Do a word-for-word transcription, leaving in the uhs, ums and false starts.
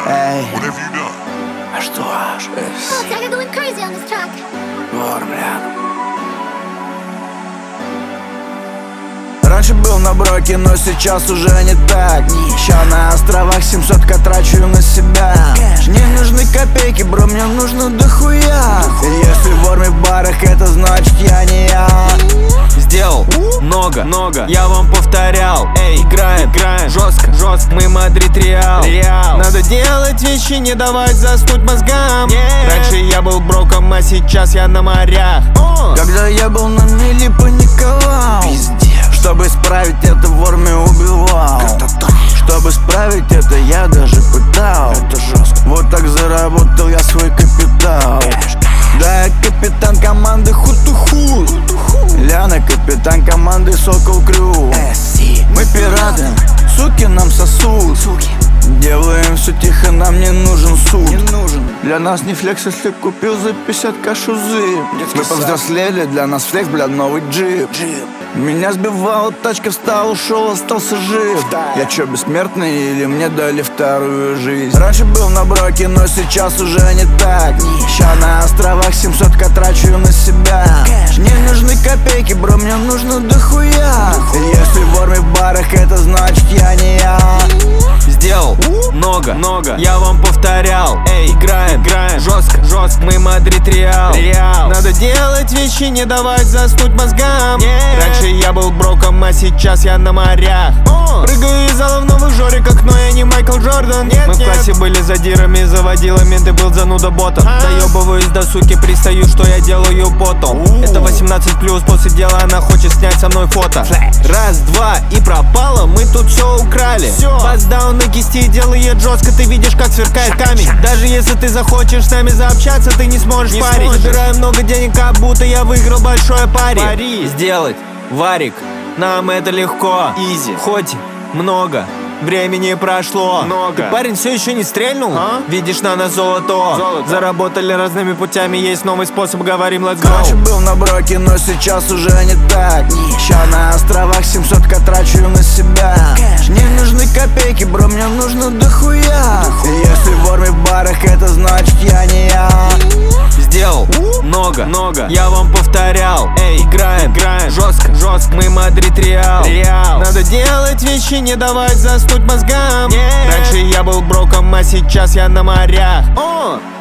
Эй, What have you done? а что аж? Oh, Tiger going crazy on this track. Вор, бля. Раньше был на броке, но сейчас уже не так. Ща на островах семьсотка трачу на себя. Не нужны копейки, бро, мне нужно дохуя. Если вор в барах, это значит я не я. Сделал много, много, я вам повторял. Эй, играем, играем, жестко, жестко, мы Мадрид Реал. Реал. Надо делать вещи, не давать заснуть мозгам. yeah. Раньше я был броком, а сейчас я на морях. oh. Когда я был на мели, паниковал. Пиздец. Чтобы исправить это, вор меня убивал. Чтобы исправить это, я даже пытал. Это жестко. Вот так заработал я свой капитал. Да, я капитан команды Хутуху. Ляна, капитан команды Сокол Крю. Мы пираты, суки нам сосут. Делаем все тихо, нам не нужен суд. не нужен. Для нас не флекс, если купил за пятьдесят кашузы. Мы повзрослели, для нас флекс, бля, новый джип. джип. Меня сбивала тачка, встал, ушел, остался жив. Я чё, бессмертный или мне дали вторую жизнь? Раньше был на броке, но сейчас уже не так. Ща на островах семьсотка трачу на себя. Не нужны копейки, бро, мне нужно дохуя. Если вор в барах, это значит я не я. Сделал много, много, я вам повторял. Эй, играем, играем, жестко, жестко, мы Мадрид Реал. Реал. Надо делать вещи, не давать заснуть мозгам. yeah. Раньше я был броком, а сейчас я на морях. oh. Прыгаю из зала в новых жориках, но я не Майкл Джордан. нет, Мы в классе нет. были задирами, заводилами, ты был зануда ботом. а. Доебываюсь до суки, пристаю, что я делаю потом. uh. Это восемнадцать плюс, после дела она хочет снять со мной фото. Flash. Раз, два и пропало, мы тут все украли. Баздаун на кисти делает жестко, ты видишь, как сверкает камень. Даже если ты захочешь с нами заобщаться, ты не сможешь не парить. Собираю много денег, как будто я выиграл большое пари. Пари. Сделать варик, нам это легко. Изи. Хоть много времени прошло. Много. Ты, парень, все еще не стрельнул? А? Видишь, на нас золото. золото Заработали разными путями, есть новый способ, говорим let's go. Раньше был на броке, но сейчас уже не так. Ща на островах семьсотка трачу на себя. Не нужны копейки, бро, мне нужно дохуя. Если вор в барах, это значит я не я. Сделал много, много, я вам повторял. Эй, играем, играем, жестко, жестко, мы Мадрид Реал. Реал. Надо делать вещи, не давать заснуть мозгам. yeah. Раньше я был броком, а сейчас я на морях. oh.